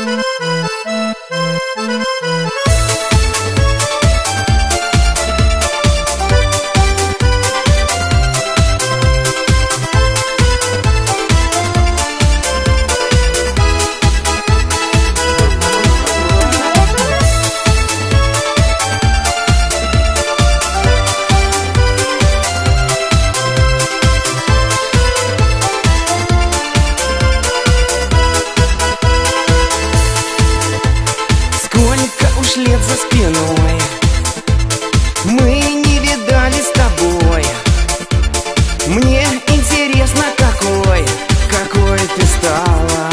Лет за спиной мы не видали с тобой. Мне интересно, какой ты стала,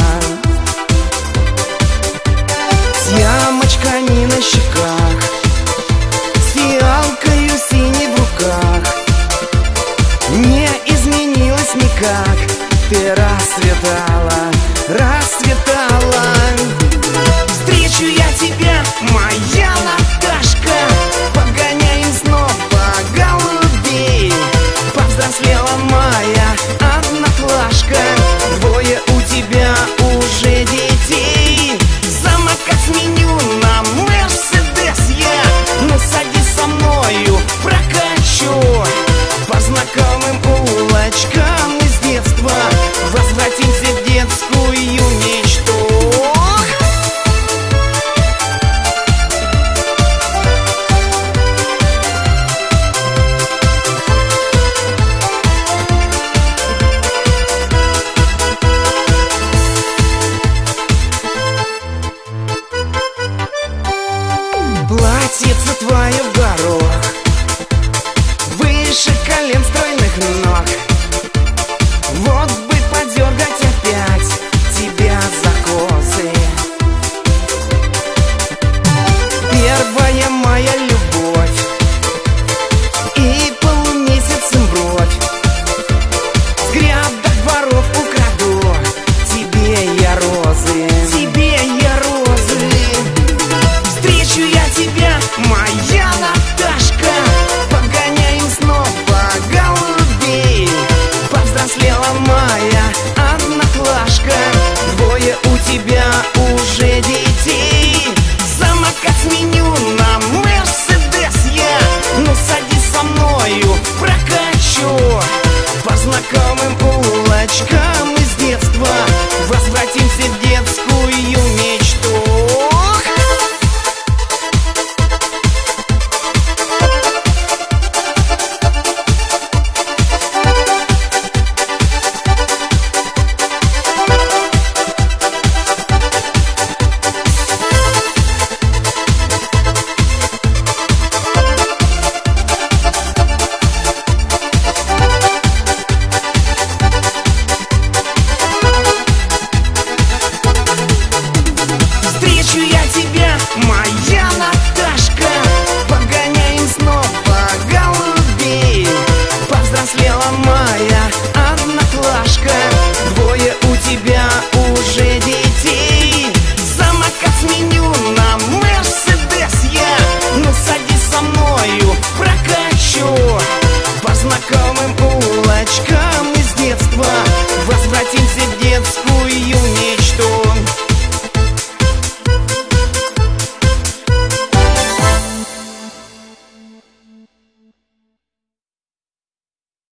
с ямочками на щеках, с фиалкою синей в руках. Не изменилась никак, ты расцветала, расцветала. Встречу я тебя, моя Наташка, погоняем снова голубей. Повзрослела моя одноклашка, двое у тебя уже детей.